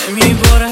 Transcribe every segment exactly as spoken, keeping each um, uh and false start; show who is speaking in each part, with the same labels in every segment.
Speaker 1: نمیباره،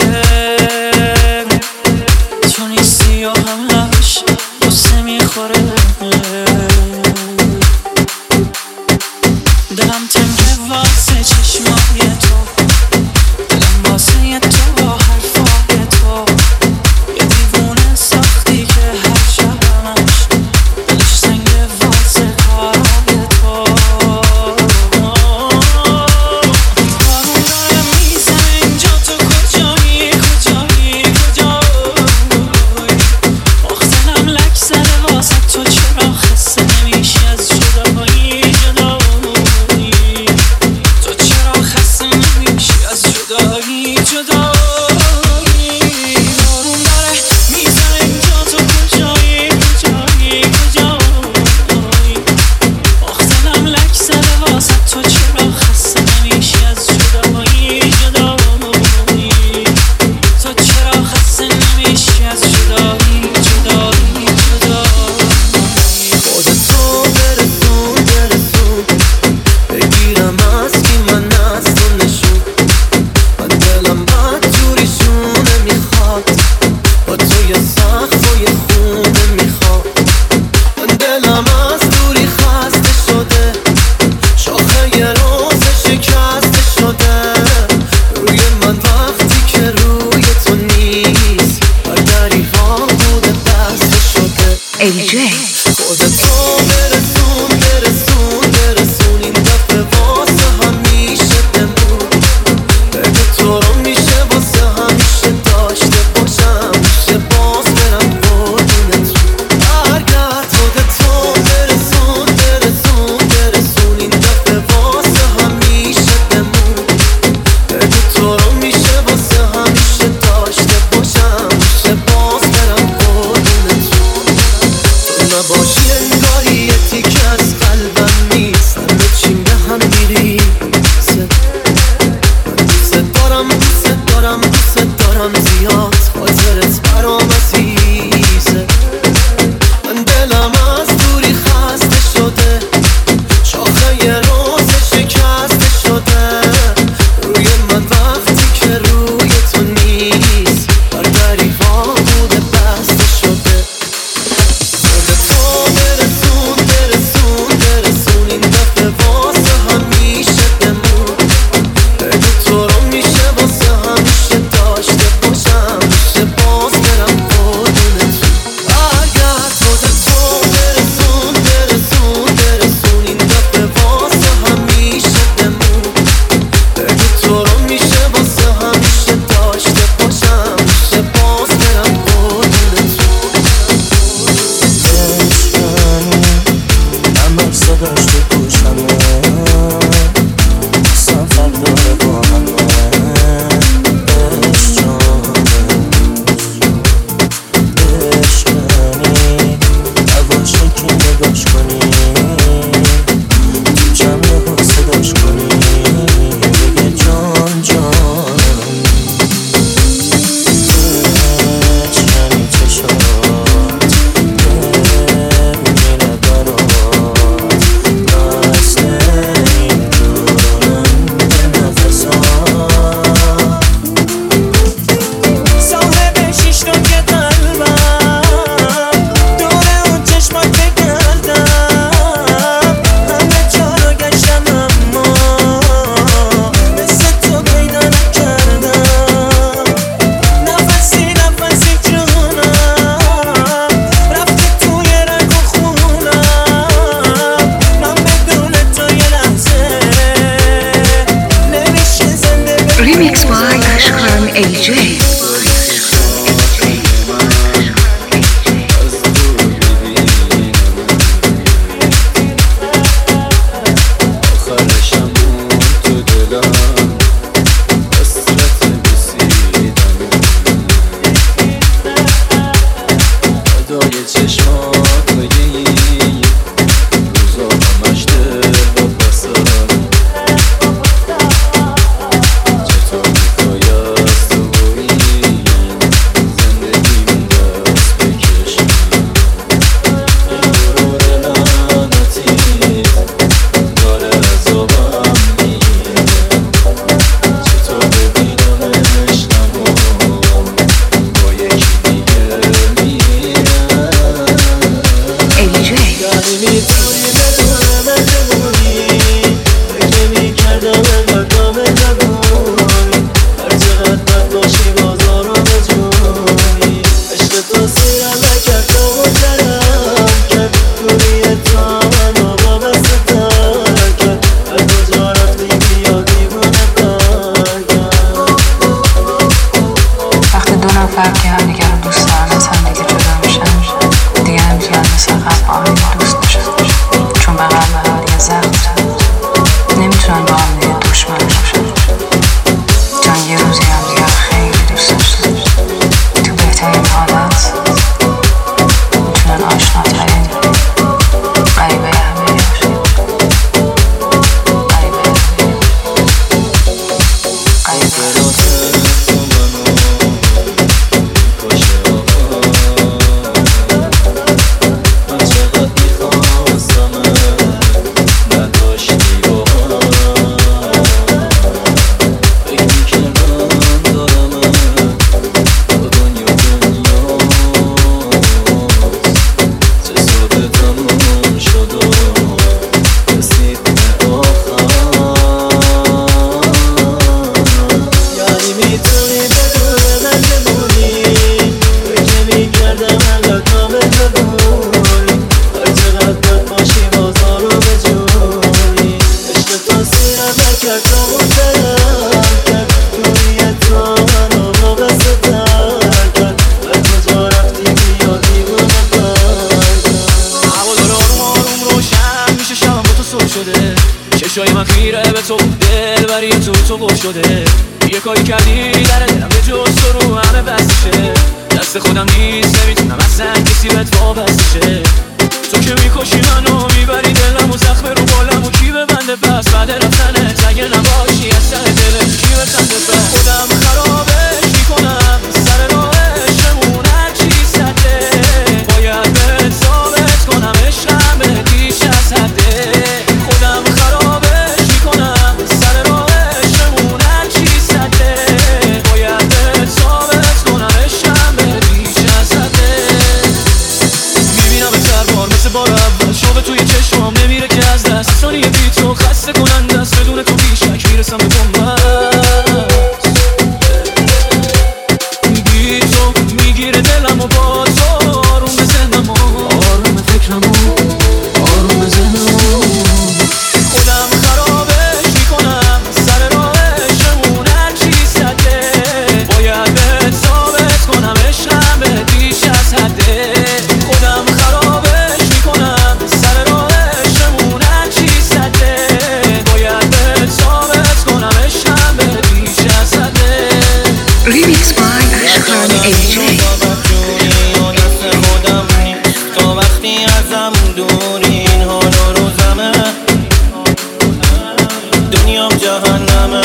Speaker 1: تو نیستی و همش قصه میخوره. دلم تنگه واسه چشمای تو، دلم واسه تو با حرفای تو. یه دیوونه ساختی که هر شبمش دلش سنگه واسه کارای تو. بارون داره میزنه اینجا، تو کجایی کجایی کجایی؟ آخ دلم لک زده واسه تو، چرا خسته نمیشی از جدایی جدایی؟ تو چرا خسته نمیشی از جدایی جدایی؟ بارون داره میزنه اینجا، تو کجایی کجایی کجایی؟ آخ دلم لک زده واسه تو، چرا خسته نمیشی از جدایی جدایی؟ تو چرا خسته نمیشی از جدایی جدایی جدایی؟
Speaker 2: خودتو برسون برسون، بگیرم از کی من از تو نشون. من دلم بد جوریشونه میخواد، با تو یه سقف و یه خونه میخواد. من دلم از دوری خسته شده، شاخه یه روز شکسته شده. روی من وقتی که روی تو نیست، بر دریغا بوده بسته شده.
Speaker 3: ای جی
Speaker 2: خودتو برسون برسون برسون، این دفعه واسه همیشه بمون. بگو تو رو میشه واسه همیشه داشته باشم، میشه باز برم قربونت. برگرد خودتو برسون برسون برسون، این دفعه واسه همیشه بمون. بگو تو رو میشه واسه همیشه داشته باشم، میشه باز برم قربونت. تو نباشی انگاری یه تیکه از قلبم نیست، همه چیم به هم میریزه. من دوست دارم دوست دارم دوست دارم زیاد، خاطرت برام عزیزه. من دلم از دوری خسته شده، شاخه یه روز شکسته شده. روی من وقتی که روی تو نیست، بر دریغا بوده بسته شده. خودتو برسون برسون برسون، این دفعه واسه همیشه بمون. بگو تو رو میشه واسه همیشه داشته باشم، میشه باز برم قربونت. برگرد خودتو برسون برسون برسون، این دفعه واسه همیشه بمون. بگو تو رو میشه واسه همیشه داشته باشم، میشه باز برم قربونت.
Speaker 4: همه صداش تو گوشمه، سفر داره با همه. عشق جانه عشقنی، نباشه که نگاش کنی، تو جمعه با صداش کنی، بگه جان جانم. عشقنی چشات نمیره برات، مثل اینجورم به نفسات. صاحب شیش نوک قلبم، دوره اون چشمات بگردم. همه جا رو گشتم اما مثل تو پیدا نکردم. نفسی نفسی جونم رفتی توی رگ و خونم. من بدون تو یه لحظه نمیشه زنده بمونم.
Speaker 3: ریمیکس بای اشکان ای جی.
Speaker 5: آخرشم اون تو دلم، حسرت بسیدم. فدای چشمات بگی روزا همش دل و بسم. چطور میخوای از تو
Speaker 3: نفر که هم دیگر رو دوست دارن از هم دیگه جدا میشن دیگه نمیتونن مثل قبل با هم دوست باشن، چون به قلب هم دیگه زخم زد. نمیتونن با هم دیگه دشمن باشن، چون یه روزی هم دیگه خیلی دوست داشتن. تو بهترین حالت میتونن آشناترین غریبه همه باشن. غریبه
Speaker 1: چشای من خیره به تو، دل بری تو تو گل شده. یه کاری کردی در دلم به جز تو رو همه بستشه. دست خودم نیست نمیتونم اصلا کسی بهت وابستشه. تو که میکشی منو میبری دلم و زخم رو بالم و کی ببنده پس بعد رفتنت اگه نباشی از ته دلت کی بخنده پس. خودم خرابش میکنم سر راهشمون هرچی سده. باید بهت ثابت کنم عشقم بهت بیش از حده. خودم خرابش میکنم سر راهشمون هرچی سده. باید بهت ثابت کنم عشقم بهت بیش از حده. میبینم بهتر بار مثل بار اول شوق توی چشمام نمیره که از دست. ثانیه بی تو خسته کننده است، بدون تو بیشک میرسم به بنبست. بی تو میگیره دلم و با تو آروم به ذهنم و آروم فکرم و آروم به ذهنم و خودم خرابش میکنم سر راهشمون هرچی سده. باید بهت ثابت کنم عشقم بهت بیش از حده. خودم خرابش میکنم سر راهشمون هرچی سده. باید بهت ثابت کنم عشقم بهت بیش از حده.
Speaker 3: Remix by Ashkan ای جی.
Speaker 4: تا وقتی ازم دوری این حال و روزمه دنیام جهنمه.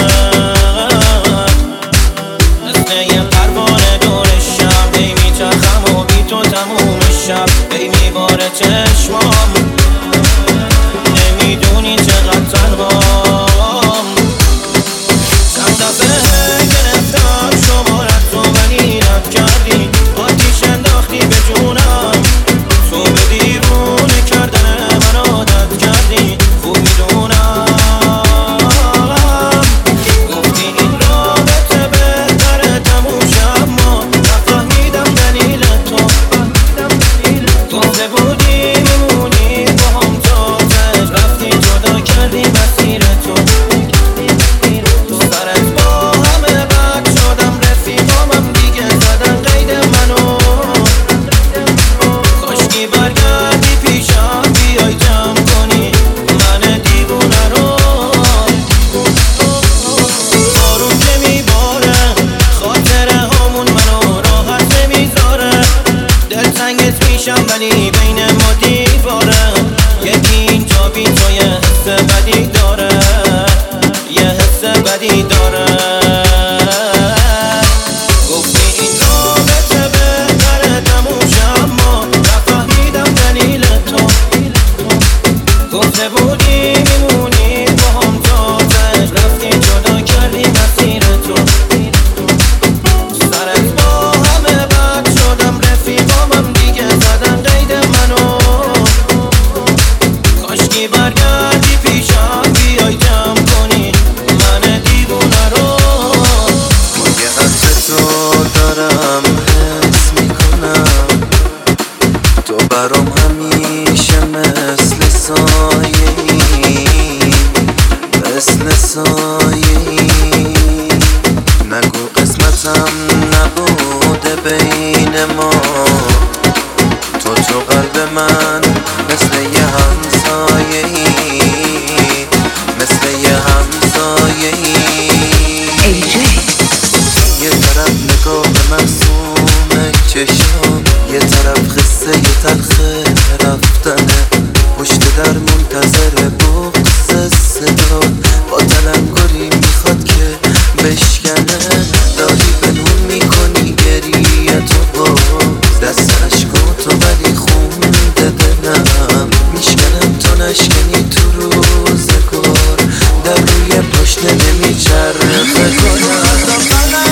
Speaker 4: مثل یه پروانه دور شب ای میچرخم و بی تو تموم شب ای میباره چشمام. نمیدونی چقدر تنهام. چند دفعه گرفتم شمارت رو ولی رد کردی. آتیش انداختی به جونم. تو به دیوونه کردن من عادت کردی. خوب میدونم گفتی این رابطه بهتره تموم
Speaker 2: چشام یه طرف قصه یه تلخه رفتنه، پشت در منتظر بغض صدا با تلنگری میخواد که بشکنه. داری بنون میکنی گریه تو باز، دست عشقاتو ولی خونده دلم میشکنم تا نشکنی تو روزگار، در روی پاشنه نمیچرخه کنم.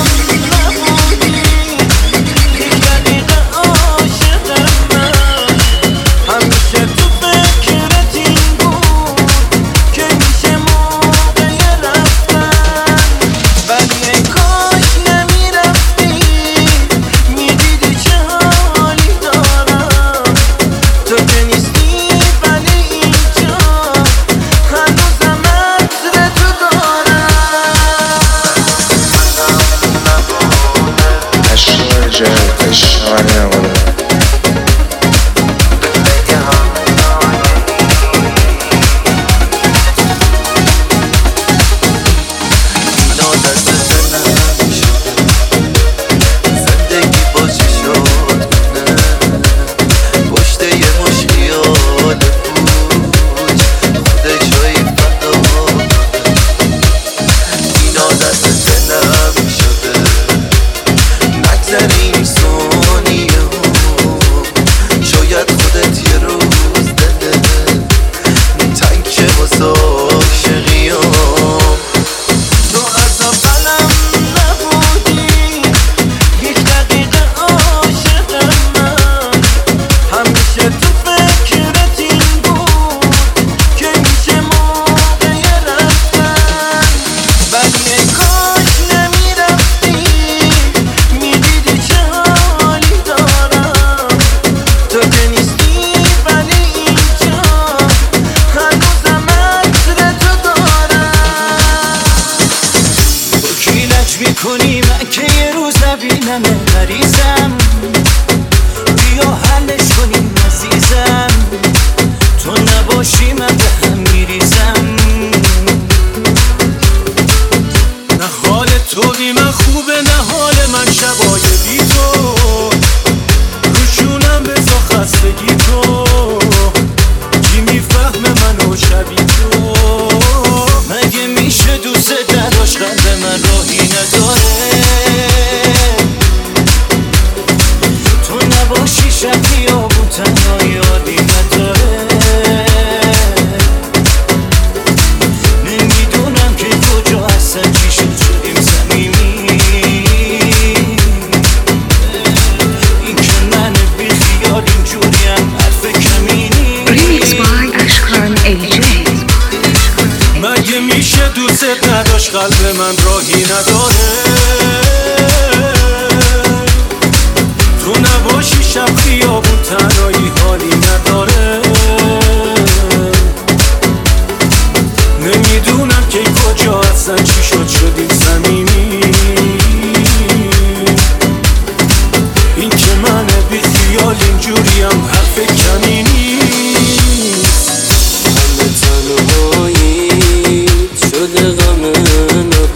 Speaker 1: میکنی من که یه روز نبینم مریضم، بیا حلش کنیم عزیزم، تو نباشی من به هم میریزم. نه حال تو بی من خوبه نه حال من شبای بی تو، روشونم بزا خستگی تو، کی میفهمه منو شبی تو؟ مگه میشه دوست نداشت قلب من راهی نداره، تو نباشی شب خیابون تنهایی عادی نداره. نمیدونم که کجا هستن چی شد شدیم صمیمی، این که من بی خیال اینجوریم حرف کمینی.
Speaker 3: Remix by Ashkan ای جی.
Speaker 1: مگه میشه دوست نداشت قلب من راهی نداره، تو نباشی شب خیابون تنهایی حالی نداره. نمیدونم که کجا هستن چی شد شدیم صمیمی، این که من بی خیال اینجوریم حرف کمی نیست.
Speaker 2: همه تنهایی شده غم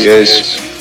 Speaker 6: عشق